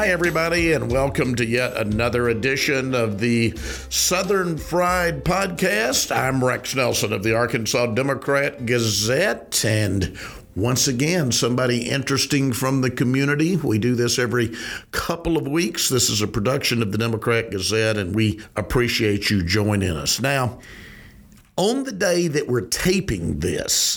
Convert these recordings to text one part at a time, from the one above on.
Hi, everybody, and welcome to yet another edition of the Southern Fried Podcast. I'm Rex Nelson of the Arkansas Democrat-Gazette, and once again, somebody interesting from the community. We do this every couple of weeks. This is a production of the Democrat-Gazette, and we appreciate you joining us. Now, on the day that we're taping this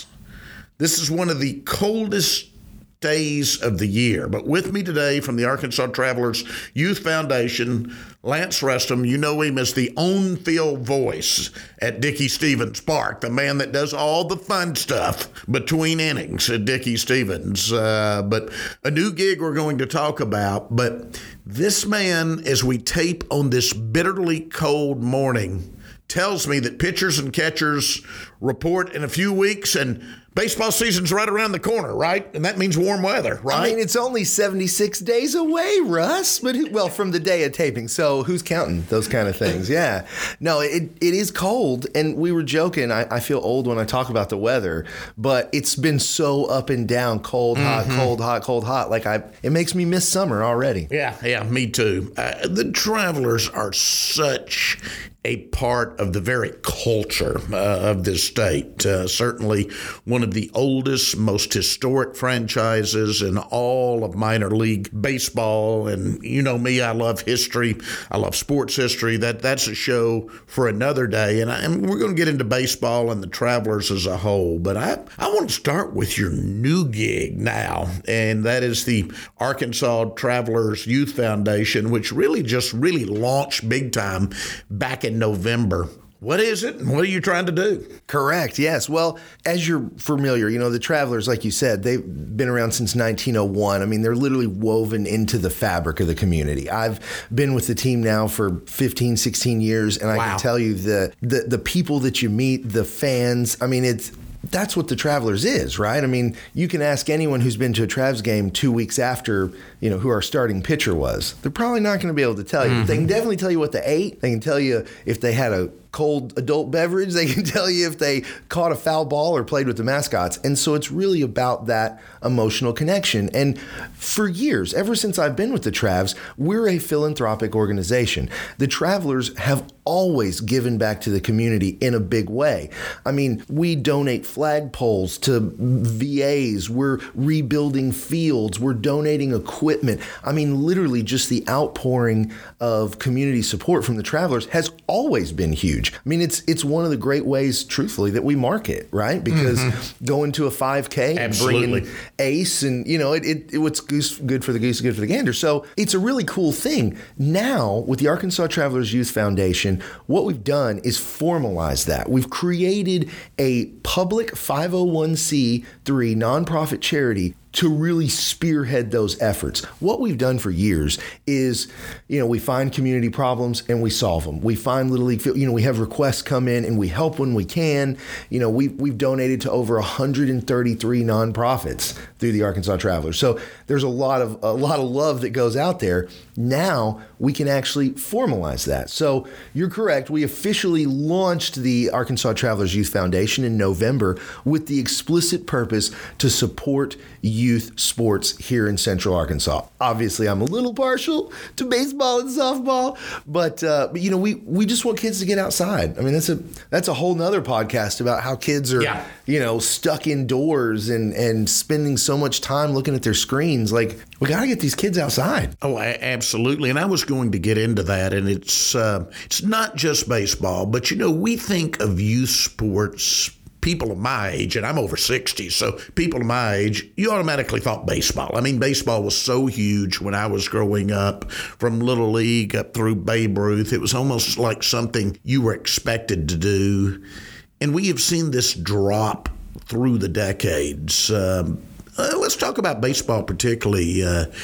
is one of the coldest days of the year. But with me today from the Arkansas Travelers Youth Foundation, Lance Rustum. You know him as the on-field voice at Dickey-Stephens Park, the man that does all the fun stuff between innings at Dickey-Stephens. But a new gig we're going to talk about. But this man, as we tape on this bitterly cold morning, tells me that pitchers and catchers report in a few weeks, and baseball season's right around the corner, right? And that means warm weather, right? I mean, it's only 76 days away, Russ. But from the day of taping. So who's counting those kind of things? Yeah. No, it is cold. And we were joking. I feel old when I talk about the weather, but it's been so up and down, cold, hot, cold, hot, cold, hot. It makes me miss summer already. Yeah, me too. The Travelers are such a part of the very culture of this state. Certainly one of the oldest, most historic franchises in all of minor league baseball. And you know me, I love history. I love sports history. That's a show for another day. And we're going to get into baseball and the Travelers as a whole. But I want to start with your new gig now. And that is the Arkansas Travelers Youth Foundation, which really launched big time back in November. What is it, and what are you trying to do? Correct, yes. Well, as you're familiar, the Travelers, like you said, they've been around since 1901. I mean, they're literally woven into the fabric of the community. I've been with the team now for 15, 16 years, and I can tell you the people that you meet, the fans, I mean, that's what the Travelers is, right? I mean, you can ask anyone who's been to a Travs game 2 weeks after, who our starting pitcher was. They're probably not going to be able to tell you. They can definitely tell you what they ate. They can tell you if they had a cold adult beverage. They can tell you if they caught a foul ball or played with the mascots. And so it's really about that emotional connection. And for years, ever since I've been with the Travs, we're a philanthropic organization. The Travelers have always given back to the community in a big way. I mean, we donate flagpoles to VAs. We're rebuilding fields. We're donating equipment. I mean, literally just the outpouring of community support from the Travelers has always been huge. I mean, it's one of the great ways, truthfully, that we market, right? Because going to a 5K and bringing Ace and, what's good for the goose is good for the gander. So it's a really cool thing. Now, with the Arkansas Travelers Youth Foundation, what we've done is formalize that. We've created a public 501c3 nonprofit charity to really spearhead those efforts. What we've done for years is, we find community problems and we solve them. We find Little League, we have requests come in and we help when we can. We've donated to over 133 nonprofits through the Arkansas Travelers. So there's a lot of love that goes out there. Now we can actually formalize that. So you're correct. We officially launched the Arkansas Travelers Youth Foundation in November with the explicit purpose to support youth sports here in Central Arkansas. Obviously, I'm a little partial to baseball and softball, but we just want kids to get outside. I mean, that's a whole nother podcast about how kids are stuck indoors and spending so much time looking at their screens. Like, we got to get these kids outside. Oh, absolutely. And I was going to get into that. And it's not just baseball, but we think of youth sports. People of my age, and I'm over 60, so people of my age, you automatically thought baseball. I mean, baseball was so huge when I was growing up, from Little League up through Babe Ruth. It was almost like something you were expected to do. And we have seen this drop through the decades. Let's talk about baseball particularly.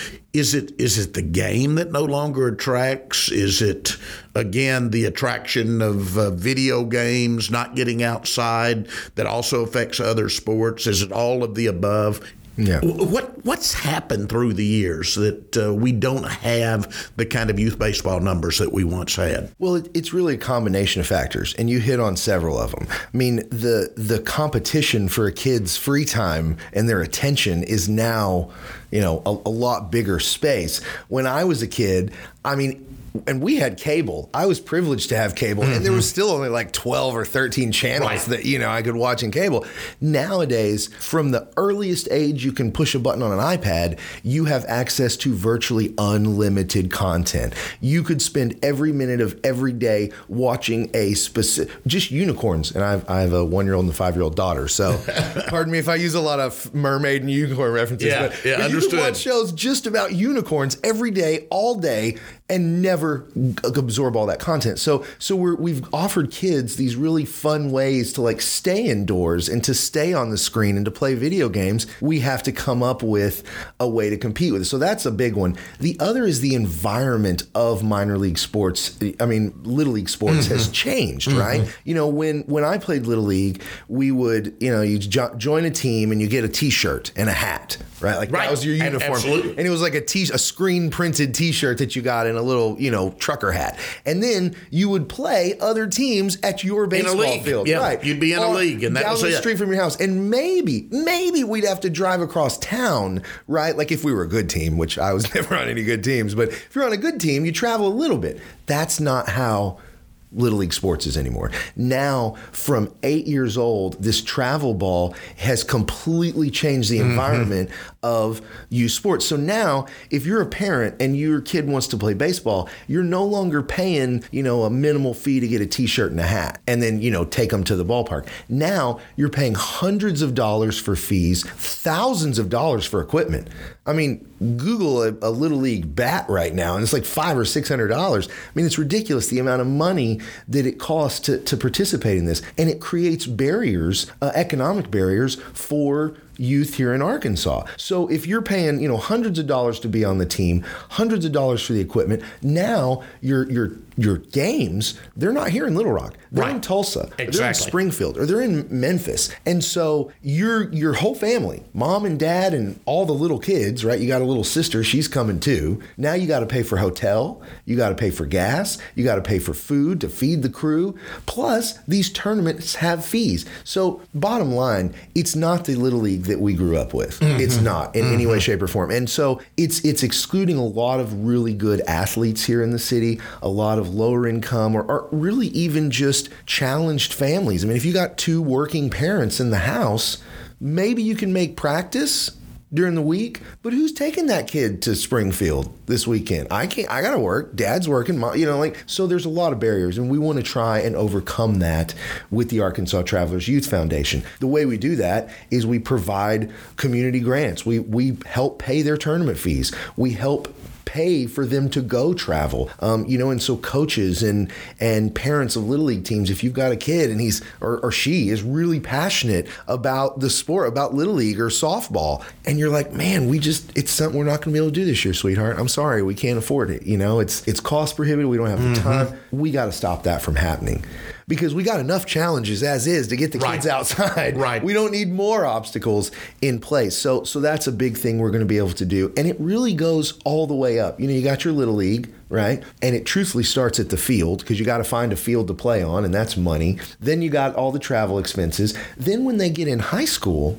Is it the game that no longer attracts? Is it, again, the attraction of video games, not getting outside, that also affects other sports? Is it all of the above? Yeah. What's happened through the years that we don't have the kind of youth baseball numbers that we once had? Well, it's really a combination of factors, and you hit on several of them. I mean, the competition for a kid's free time and their attention is now, a lot bigger space. When I was a kid, and we had cable. I was privileged to have cable, and there was still only like 12 or 13 channels that, I could watch in cable. Nowadays, from the earliest age you can push a button on an iPad, you have access to virtually unlimited content. You could spend every minute of every day watching just unicorns. And I have a 1-year-old and a 5-year-old daughter, so pardon me if I use a lot of mermaid and unicorn references. Yeah, but understood. You can watch shows just about unicorns every day, all day, and never absorb all that content. So we've offered kids these really fun ways to like stay indoors and to stay on the screen and to play video games. We have to come up with a way to compete with it. So that's a big one. The other is the environment of minor league sports. Little league sports has changed, right? When I played Little League, we would, you join a team and you get a T-shirt and a hat, right? That was your uniform. Absolutely. And it was like a screen printed T-shirt that you got in a little, trucker hat. And then you would play other teams at your baseball field. Yeah, right. You'd be in a league, and that was down the street from your house. And maybe we'd have to drive across town, right? Like if we were a good team, which I was never on any good teams, but if you're on a good team, you travel a little bit. That's not how Little League sports is anymore. Now, from 8 years old, this travel ball has completely changed the environment of youth sports. So now, if you're a parent and your kid wants to play baseball, you're no longer paying, a minimal fee to get a T-shirt and a hat and then, take them to the ballpark. Now, you're paying hundreds of dollars for fees, thousands of dollars for equipment. Google a Little League bat right now, and it's like $500 or $600. It's ridiculous the amount of money that it costs to participate in this. And it creates barriers, economic barriers for youth here in Arkansas. So if you're paying, hundreds of dollars to be on the team, hundreds of dollars for the equipment, now your games, they're not here in Little Rock. They're in Tulsa. Exactly. They're in Springfield, or they're in Memphis. And so your whole family, mom and dad and all the little kids, right? You got a little sister, she's coming too. Now you got to pay for hotel, you got to pay for gas, you got to pay for food to feed the crew. Plus, these tournaments have fees. So bottom line, it's not the Little League that we grew up with. It's not in any way, shape, or form. And so it's excluding a lot of really good athletes here in the city, a lot of lower income or really even just challenged families. If you got 2 working parents in the house, maybe you can make practice during the week, but who's taking that kid to Springfield this weekend? I can't. I gotta work. Dad's working. So there's a lot of barriers, and we want to try and overcome that with the Arkansas Travelers Youth Foundation. The way we do that is we provide community grants. We help pay their tournament fees. We help pay for them to go travel. And so coaches and parents of Little League teams, if you've got a kid and he's or she is really passionate about the sport, about Little League or softball, and you're like, man, it's something we're not going to be able to do this year, sweetheart. I'm sorry, we can't afford it. It's cost prohibitive. We don't have the time. We got to stop that from happening. Because we got enough challenges as is to get the kids outside. Right. We don't need more obstacles in place. So that's a big thing we're going to be able to do. And it really goes all the way up. You got your Little League, right? And it truthfully starts at the field because you got to find a field to play on, and that's money. Then you got all the travel expenses. Then when they get in high school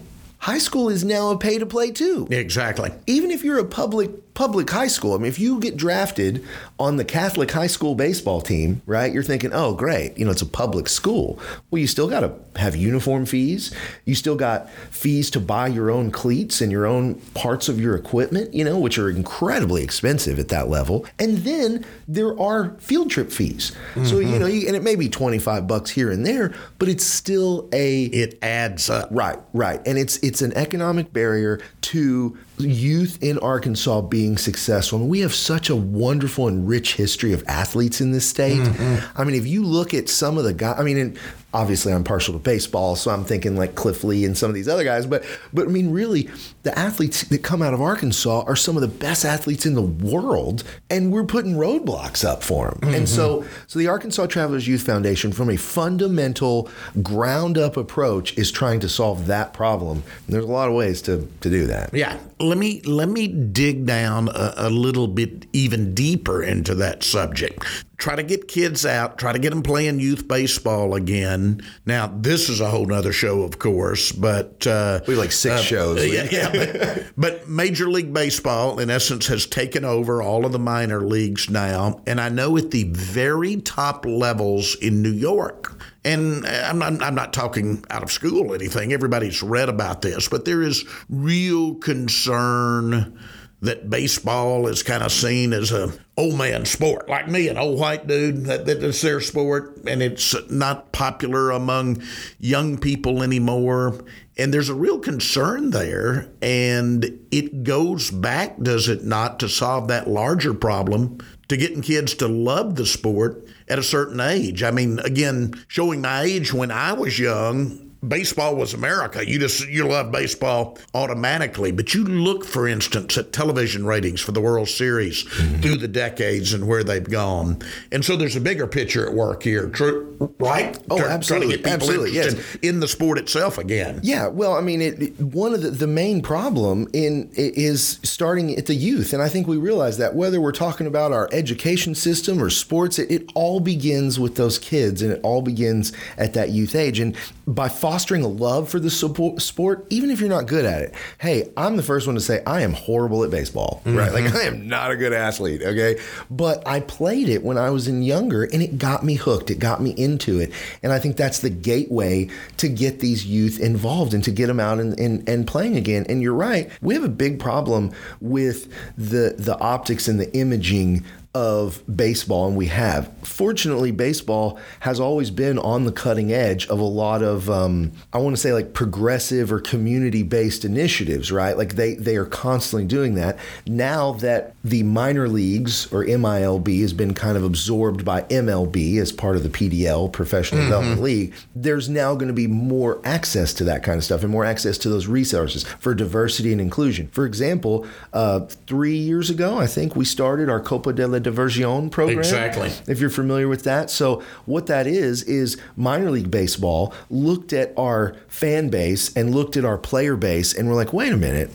is now a pay to play too. Exactly. Even if you're a public high school, if you get drafted on the Catholic high school baseball team, right, you're thinking, oh, great, it's a public school. Well, you still got to have uniform fees. You still got fees to buy your own cleats and your own parts of your equipment, which are incredibly expensive at that level. And then there are field trip fees. So, and it may be $25 here and there, but it's still it adds up. Right. And it's an economic barrier to youth in Arkansas being successful. And we have such a wonderful and rich history of athletes in this state. If you look at some of the guys, obviously I'm partial to baseball, so I'm thinking like Cliff Lee and some of these other guys. But I mean, really, the athletes that come out of Arkansas are some of the best athletes in the world, and we're putting roadblocks up for them. Mm-hmm. And so the Arkansas Travelers Youth Foundation, from a fundamental ground-up approach, is trying to solve that problem. And there's a lot of ways to do that. Yeah. Let me dig down a little bit even deeper into that subject. Try to get kids out, try to get them playing youth baseball again. Now, this is a whole nother show, of course, but... we have like 6 shows. But Major League Baseball, in essence, has taken over all of the minor leagues now. And I know at the very top levels in New York, and I'm not talking out of school or anything, everybody's read about this, but there is real concern that baseball is kind of seen as a old man sport, like me, an old white dude, that's their sport, and it's not popular among young people anymore. And there's a real concern there, and it goes back, does it not, to solve that larger problem, to getting kids to love the sport at a certain age. I mean, again, showing my age, when I was young, baseball was America. You love baseball automatically. But you look, for instance, at television ratings for the World Series through the decades and where they've gone. And so there's a bigger picture at work here, right? Oh, absolutely. Trying to get people interested in the sport itself again. Yeah, well, I mean, one of the main problem is starting at the youth. And I think we realize that whether we're talking about our education system or sports, it all begins with those kids, and it all begins at that youth age. And by fostering a love for the sport, even if you're not good at it. Hey, I'm the first one to say I am horrible at baseball, right? Like, I am not a good athlete, okay? But I played it when I was younger, and it got me hooked. It got me into it. And I think that's the gateway to get these youth involved and to get them out and playing again. And you're right. We have a big problem with the optics and the imaging of baseball, and we have. Fortunately, baseball has always been on the cutting edge of a lot of, I want to say, like progressive or community-based initiatives, right? Like they are constantly doing that. Now that the minor leagues, or MILB, has been kind of absorbed by MLB as part of the PDL, Professional Development League, there's now going to be more access to that kind of stuff and more access to those resources for diversity and inclusion. For example, 3 years ago, I think we started our Copa de la Diversion program. Exactly. If you're familiar with that. So what that is minor league baseball looked at our fan base and looked at our player base, and we're like, wait a minute.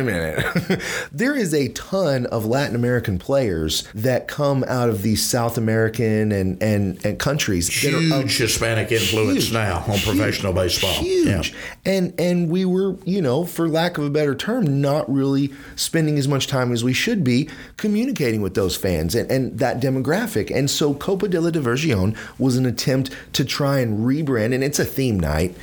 There is a ton of Latin American players that come out of these South American and countries. Huge Hispanic influence now on professional baseball. Huge. Yeah. And we were, for lack of a better term, not really spending as much time as we should be communicating with those fans and that demographic. And so Copa de la Diversion was an attempt to try and rebrand, and it's a theme night.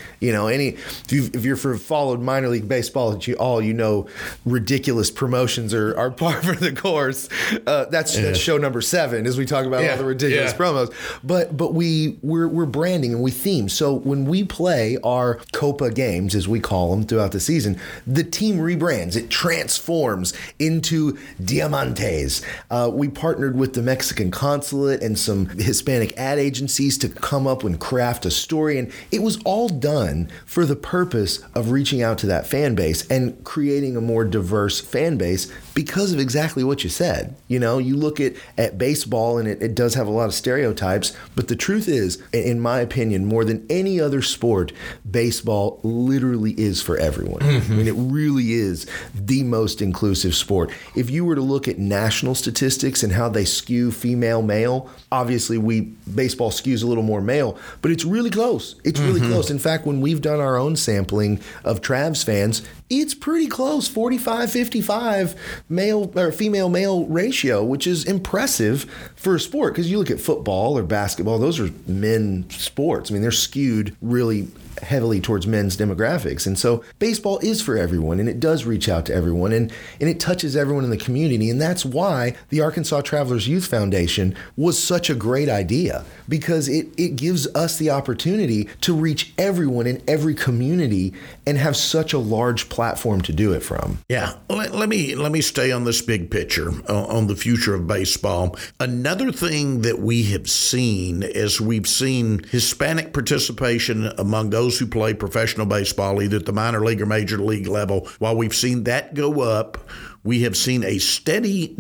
If you've followed minor league baseball, ridiculous promotions are par for the course. That's show number 7 as we talk about all the ridiculous promos. But we're branding and we theme. So when we play our Copa games, as we call them, throughout the season, the team rebrands. It transforms into Diamantes. We partnered with the Mexican consulate and some Hispanic ad agencies to come up and craft a story. And it was all done for the purpose of reaching out to that fan base and creating a more diverse fan base because of exactly what you said. You look at baseball, and it does have a lot of stereotypes, but the truth is, in my opinion, more than any other sport, baseball literally is for everyone. I mean, it really is the most inclusive sport. If you were to look at national statistics and how they skew female-male, obviously baseball skews a little more male, but it's really close. It's really close. In fact, when we've done our own sampling of Travs fans, it's pretty close, 45-55 male or female-male ratio, which is impressive for a sport, because you look at football or basketball, those are men sports. I mean, they're skewed really heavily towards men's demographics. And so baseball is for everyone, and it does reach out to everyone, and it touches everyone in the community. And that's why the Arkansas Travelers Youth Foundation was such a great idea, because it gives us the opportunity to reach everyone in every community and have such a large platform to do it from. Yeah, let me stay on this big picture on the future of baseball. Another thing that we have seen is we've seen Hispanic participation among those who play professional baseball, either at the minor league or major league level. While we've seen that go up, we have seen a steady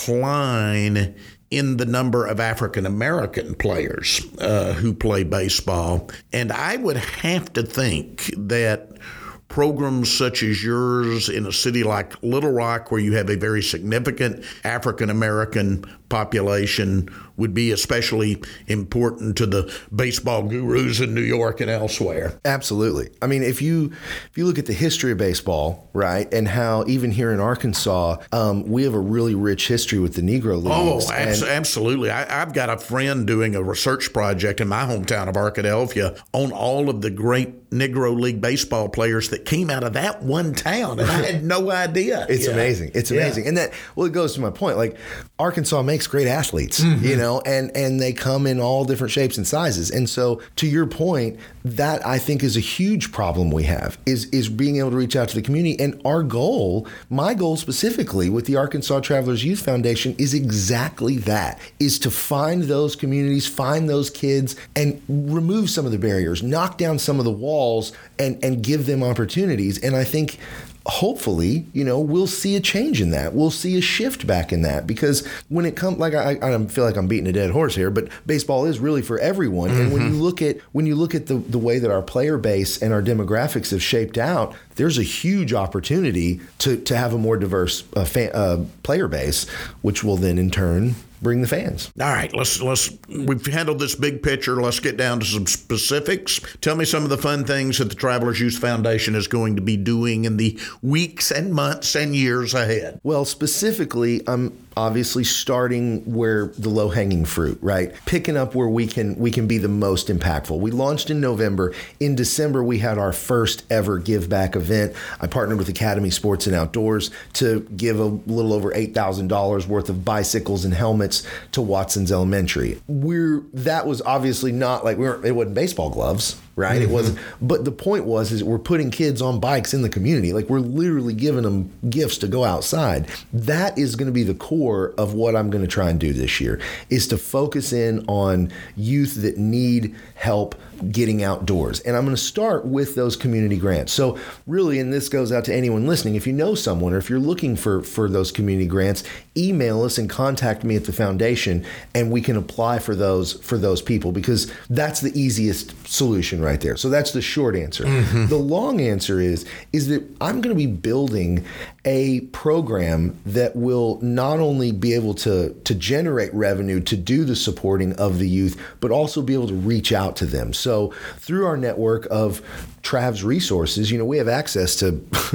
decline in the number of African American players who play baseball. And I would have to think that programs such as yours in a city like Little Rock, where you have a very significant African American population, would be especially important to the baseball gurus in New York and elsewhere. Absolutely. I mean, if you look at the history of baseball, right, and how even here in Arkansas, we have a really rich history with the Negro Leagues. Oh, absolutely. I've got a friend doing a research project in my hometown of Arkadelphia on all of the great Negro League baseball players that came out of that one town, and I had no idea. It's amazing. It's amazing. And that, well, it goes to my point. Like, Arkansas makes great athletes, you know, and they come in all different shapes and sizes. And so, to your point, that I think is a huge problem we have, is being able to reach out to the community. And our goal, my goal specifically with the Arkansas Travelers Youth Foundation, is exactly that, is to find those communities, find those kids, and remove some of the barriers, knock down some of the walls, and give them opportunities. And I think hopefully, you know, we'll see a change in that. We'll see a shift back in that, because when it comes, like, I feel like I'm beating a dead horse here, but baseball is really for everyone. And when you look at the way that our player base and our demographics have shaped out, there's a huge opportunity to have a more diverse player base, which will then in turn bring the fans. All right, we've handled this big picture. Let's get down to some specifics. Tell me some of the fun things that the Travelers Youth Foundation is going to be doing in the weeks and months and years ahead. Well, specifically, I'm obviously starting where the low-hanging fruit, right? Picking up where we can be the most impactful. We launched in November. In December, we had our first ever Give Back event. I partnered with Academy Sports and Outdoors to give a little over $8,000 worth of bicycles and helmets to Watson's Elementary. That was obviously not like it wasn't baseball gloves, right? It wasn't. But the point is we're putting kids on bikes in the community. Like, we're literally giving them gifts to go outside. That is going to be the core of what I'm going to try and do this year, is to focus in on youth that need help getting outdoors. And I'm going to start with those community grants. So really, and this goes out to anyone listening, if you know someone or if you're looking for those community grants, email us and contact me at the foundation, and we can apply for those people, because that's the easiest solution right there. So that's the short answer. The long answer is that I'm going to be building a program that will not only be able to generate revenue to do the supporting of the youth, but also be able to reach out to them. So through our network of Travs resources, you know, we have access to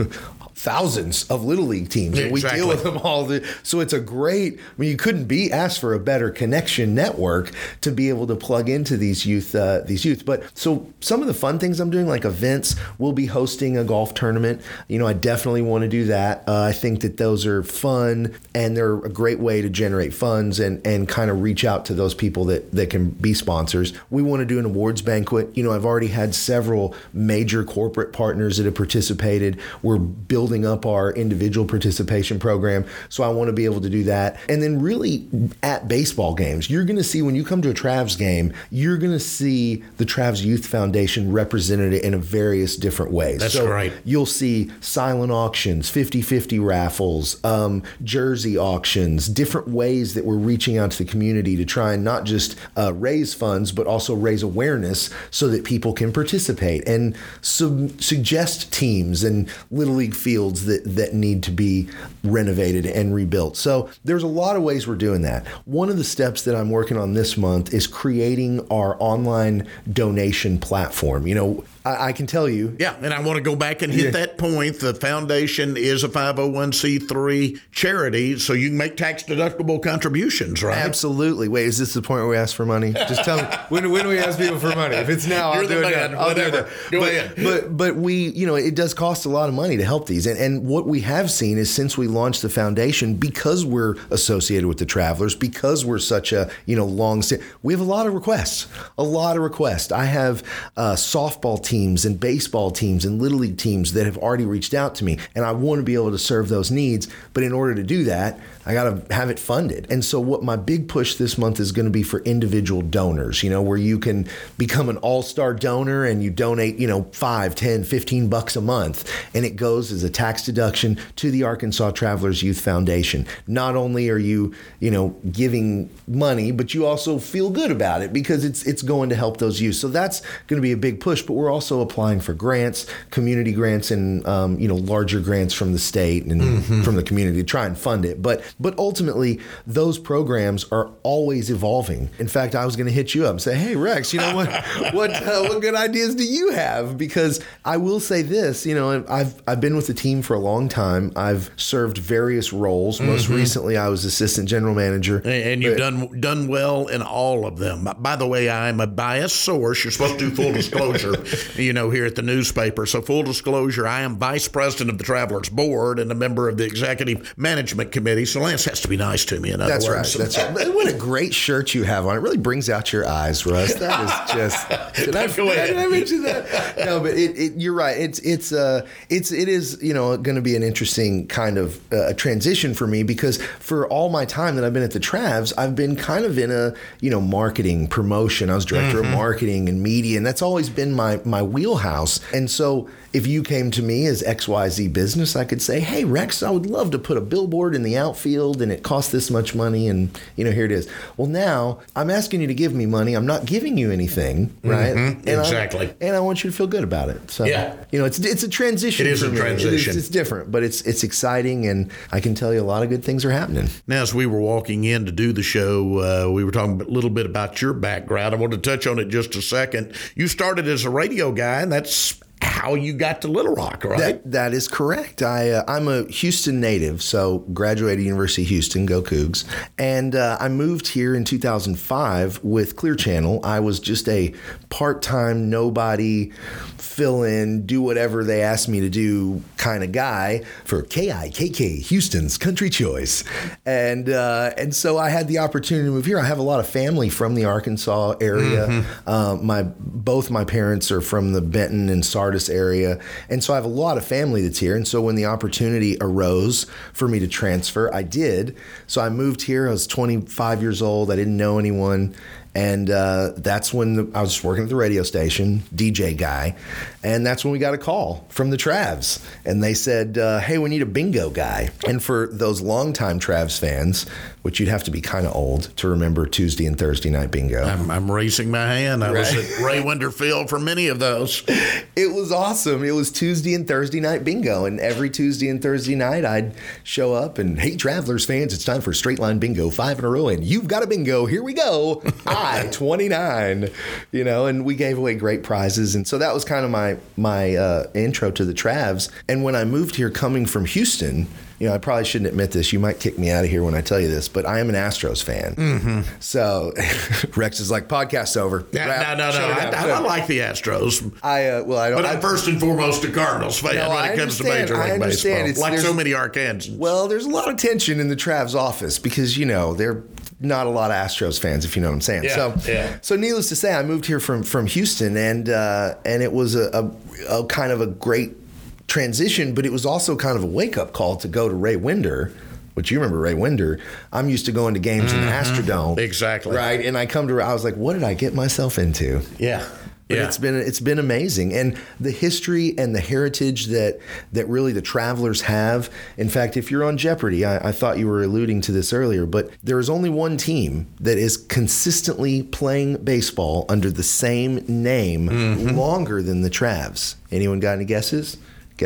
thousands of Little League teams, and we deal with them all. So it's a great, you couldn't asked for a better connection network to be able to plug into these youth. But so some of the fun things I'm doing, like events, we'll be hosting a golf tournament. You know, I definitely want to do that. I think that those are fun, and they're a great way to generate funds and kind of reach out to those people that can be sponsors. We want to do an awards banquet. You know, I've already had several major corporate partners that have participated. We're building up our individual participation program. So I want to be able to do that. And then really at baseball games, you're going to see, when you come to a Travs game, you're going to see the Travs Youth Foundation represented in various different ways. That's right. You'll see silent auctions, 50-50 raffles, jersey auctions, different ways that we're reaching out to the community to try and not just raise funds, but also raise awareness so that people can participate and suggest teams and Little League fields that need to be renovated and rebuilt. So there's a lot of ways we're doing that. One of the steps that I'm working on this month is creating our online donation platform. You know, I can tell you. Yeah, and I want to go back and hit that point. The foundation is a 501c3 charity, so you can make tax-deductible contributions, right? Absolutely. Wait, is this the point where we ask for money? Just tell me, when do we ask people for money? If it's now, I'll do it now. Whatever. Go ahead. But we, you know, it does cost a lot of money to help these. And what we have seen is, since we launched the foundation, because we're associated with the Travelers, because we're such a, you know, we have a lot of requests. I have a softball team teams and baseball teams and little league teams that have already reached out to me, and I want to be able to serve those needs. But in order to do that, I got to have it funded. And so what my big push this month is going to be for individual donors, where you can become an all-star donor and you donate, $5, $10, $15 a month. And it goes as a tax deduction to the Arkansas Travelers Youth Foundation. Not only are you, giving money, but you also feel good about it because it's going to help those youth. So that's going to be a big push. But we're also applying for grants, community grants, and, larger grants from the state and from the community to try and fund it. But ultimately, those programs are always evolving. In fact, I was going to hit you up and say, hey, Rex, what good ideas do you have? Because I will say this, I've been with the team for a long time. I've served various roles. Most recently, I was assistant general manager. And you've done well in all of them. By the way, I'm a biased source. You're supposed to do full disclosure, here at the newspaper. So full disclosure, I am vice president of the Travelers Board and a member of the executive management committee. So Lance has to be nice to me, in other words. That's right. What a great shirt you have on. It really brings out your eyes, Russ. That is just. Did I mention that? No, but you're right. It is going to be an interesting kind of transition for me because for all my time that I've been at the Travs, I've been kind of in a marketing promotion. I was director of marketing and media, and that's always been my wheelhouse. And so if you came to me as XYZ business, I could say, hey, Rex, I would love to put a billboard in the outfield and it costs this much money and, here it is. Well, now I'm asking you to give me money. I'm not giving you anything, right? And exactly. I want you to feel good about it. So, it's a transition. It is a transition. It's different, but it's exciting, and I can tell you a lot of good things are happening. Now, as we were walking in to do the show, we were talking a little bit about your background. I want to touch on it just a second. You started as a radio guy, and that's how you got to Little Rock, right? That is correct. I'm a Houston native, so graduated University of Houston, go Cougs. And I moved here in 2005 with Clear Channel. I was just a part-time, nobody, fill in, do whatever they asked me to do kind of guy for KIKK, Houston's Country Choice. And so I had the opportunity to move here. I have a lot of family from the Arkansas area. Both my parents are from the Benton and Sardis area. And so I have a lot of family that's here. And so when the opportunity arose for me to transfer, I did. So I moved here. I was 25 years old. I didn't know anyone. And that's when I was working at the radio station, DJ guy. And that's when we got a call from the Travs. And they said, hey, we need a bingo guy. And for those longtime Travs fans, which you'd have to be kind of old to remember Tuesday and Thursday night bingo. I'm raising my hand. I was at Ray Winder Field for many of those. It was awesome. It was Tuesday and Thursday night bingo. And every Tuesday and Thursday night, I'd show up and, hey, Travelers fans, it's time for straight line bingo, 5 in a row. And you've got a bingo. Here we go. 29, and we gave away great prizes. And so that was kind of my intro to the Travs. And when I moved here coming from Houston, I probably shouldn't admit this. You might kick me out of here when I tell you this, but I am an Astros fan. So Rex is like, podcast's over. No. I like the Astros. But I'm first and foremost a Cardinals fan when it comes to Major League Baseball. Like so many Arkansans. Well, there's a lot of tension in the Travs office because, they're not a lot of Astros fans, if you know what I'm saying. So needless to say, I moved here from Houston, and it was a kind of a great transition, but it was also kind of a wake-up call to go to Ray Winder, which you remember Ray Winder. I'm used to going to games in the Astrodome. Exactly. Right? And I was like, what did I get myself into? Yeah. But it's been amazing. And the history and the heritage that really the Travelers have. In fact, if you're on Jeopardy, I thought you were alluding to this earlier, but there is only one team that is consistently playing baseball under the same name longer than the Travs. Anyone got any guesses?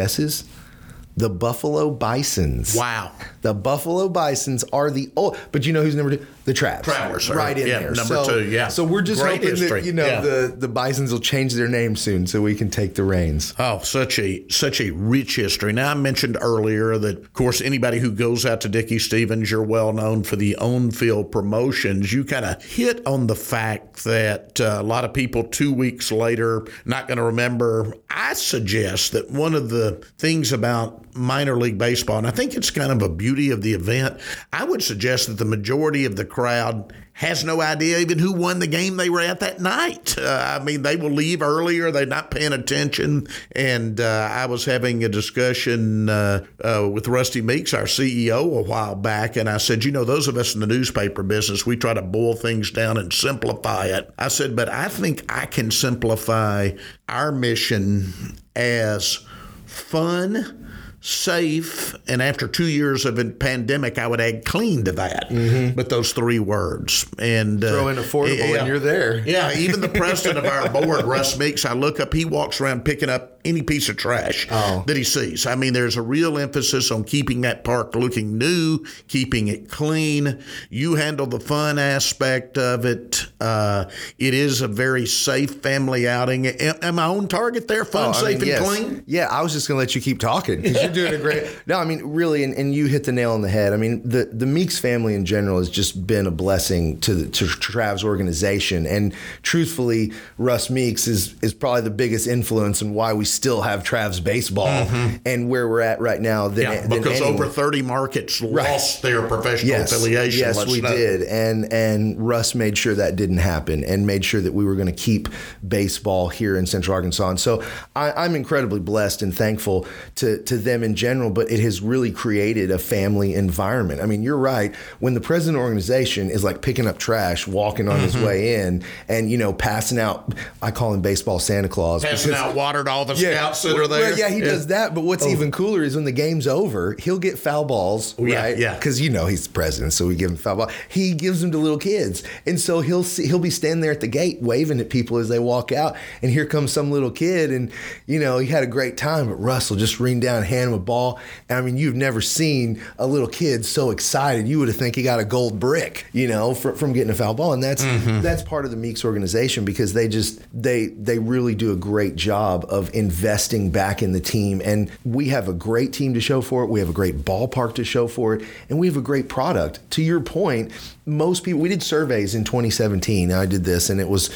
The Buffalo Bisons. Wow. The Buffalo Bisons are the old, but you know who's number 2? The Travs. Travelers. Right in there. Number 2, yeah. So we're just Great hoping history. that, the Bisons will change their name soon so we can take the reins. Oh, such a rich history. Now, I mentioned earlier that, of course, anybody who goes out to Dickie Stevens, you're well known for the on-field promotions. You kind of hit on the fact that a lot of people 2 weeks later not going to remember. I suggest that one of the things about minor league baseball, and I think it's kind of a beauty of the event, I would suggest that the majority of the crowd crowd has no idea even who won the game they were at that night. They will leave earlier. They're not paying attention. And I was having a discussion with Rusty Meeks, our CEO, a while back. And I said, those of us in the newspaper business, we try to boil things down and simplify it. I said, but I think I can simplify our mission as fun, safe, and after 2 years of a pandemic, I would add clean to that. But those three words. And throw in affordable and you're there. Yeah, even the president of our board, Russ Meeks, I look up, he walks around picking up any piece of trash that he sees. There's a real emphasis on keeping that park looking new, keeping it clean. You handle the fun aspect of it. It is a very safe family outing. Am I on target there? Fun, safe, and clean? Yeah, I was just going to let you keep talking because you're doing a great. No, really, and you hit the nail on the head. The Meeks family in general has just been a blessing to Trav's organization. And truthfully, Russ Meeks is probably the biggest influence in why we still have Trav's baseball and where we're at right now. Because over 30 markets lost their professional affiliation. Yes, we did. And Russ made sure that didn't happen and made sure that we were going to keep baseball here in Central Arkansas. And so I'm incredibly blessed and thankful to them in general, but it has really created a family environment. You're right. When the president of the organization is like picking up trash, walking on his way in and, passing out, I call him baseball Santa Claus. Passing out water to all the scouts that are there. Well, he does that. But what's even cooler is when the game's over, he'll get foul balls, right? Yeah. Because, he's the president, so we give him foul ball. He gives them to little kids. And so he'll be standing there at the gate waving at people as they walk out. And here comes some little kid and, he had a great time. But Russ will just reach down, hand him a ball. And you've never seen a little kid so excited. You would have think he got a gold brick, from getting a foul ball. And that's part of the Meeks organization because they really do a great job of investing back in the team. And we have a great team to show for it. We have a great ballpark to show for it. And we have a great product. To your point, most people, we did surveys in 2017. I did this and it was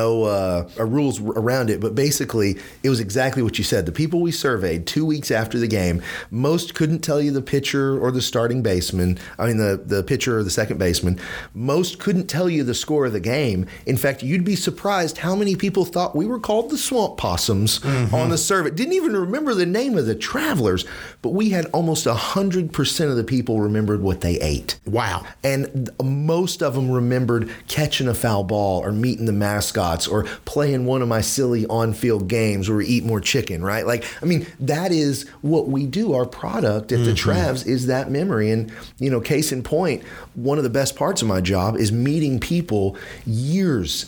no rules around it, but basically it was exactly what you said. The people we surveyed 2 weeks after the game, most couldn't tell you the pitcher or the starting baseman. The pitcher or the second baseman. Most couldn't tell you the score of the game. In fact, you'd be surprised how many people thought we were called the Swamp Possums on the survey. Didn't even remember the name of the Travelers, but we had almost 100% of the people remembered what they ate. Wow. And most of them remembered catching a foul ball or meeting the mascots or playing one of my silly on-field games where we eat more chicken, right? That is what we do. Our product at the Travs is that memory. And, case in point, one of the best parts of my job is meeting people years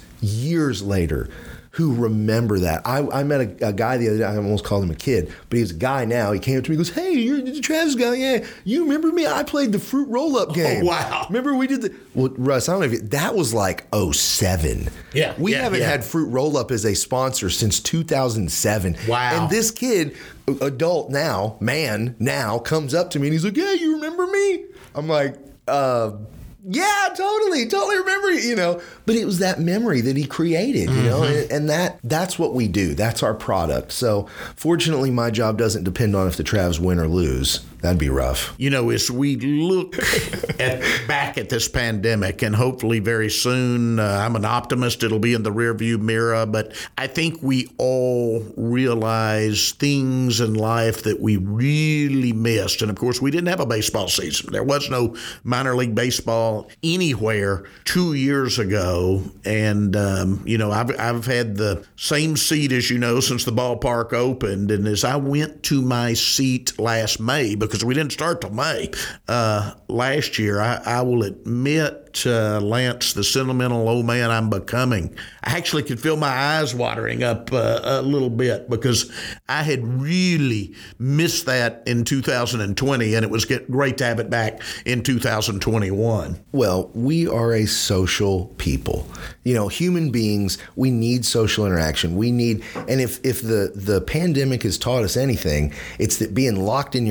later who remember that. I met a guy the other day, I almost called him a kid, but he's a guy now. He came up to me and goes, "Hey, you're the Travs guy. Yeah, you remember me? I played the fruit roll-up game." Oh, wow. Remember we did well, Russ, I don't know if that was like 2007. Yeah. We haven't had fruit roll-up as a sponsor since 2007. Wow. And this kid, adult now, comes up to me and he's like, "Yeah, you remember me?" I'm like, yeah, totally remember it, But it was that memory that he created, and that's what we do. That's our product. So fortunately, my job doesn't depend on if the Travs win or lose. That'd be rough. As we look back at this pandemic, and hopefully very soon, I'm an optimist, it'll be in the rearview mirror, but I think we all realize things in life that we really missed. And of course, we didn't have a baseball season. There was no minor league baseball anywhere 2 years ago. And, I've had the same seat, as since the ballpark opened. And as I went to my seat last May, because we didn't start till May last year, I will admit, Lance, the sentimental old man I'm becoming, I actually could feel my eyes watering up a little bit because I had really missed that in 2020, and it was great to have it back in 2021. Well, we are a social people. Human beings, we need social interaction. And if the pandemic has taught us anything, it's that being locked in your house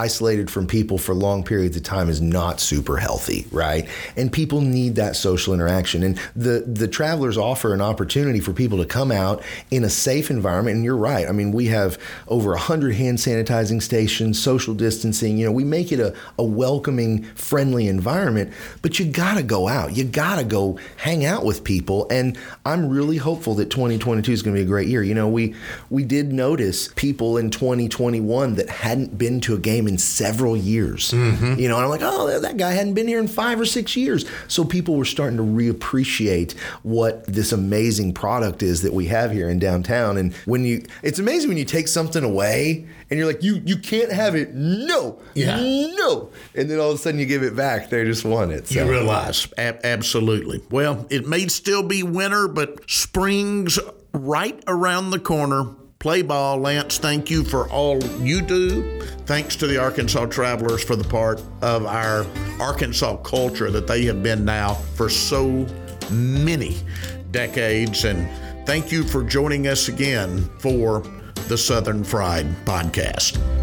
isolated from people for long periods of time is not super healthy, right? And people need that social interaction. And the Travelers offer an opportunity for people to come out in a safe environment. And you're right. I mean, we have over 100 hand sanitizing stations, social distancing. You know, we make it a welcoming, friendly environment, but you got to go out. You got to go hang out with people. And I'm really hopeful that 2022 is going to be a great year. You know, we did notice people in 2021 that hadn't been to a game in several years. Mm-hmm. You know, and I'm like, oh, that guy hadn't been here in 5 or 6 years. So people were starting to reappreciate what this amazing product is that we have here in downtown. And it's amazing when you take something away and you're like, you can't have it. No. And then all of a sudden you give it back. They just want it. So. You realize, absolutely. Well, it may still be winter, but spring's right around the corner. Play ball, Lance. Thank you for all you do. Thanks to the Arkansas Travelers for the part of our Arkansas culture that they have been now for so many decades. And thank you for joining us again for the Southern Fried Podcast.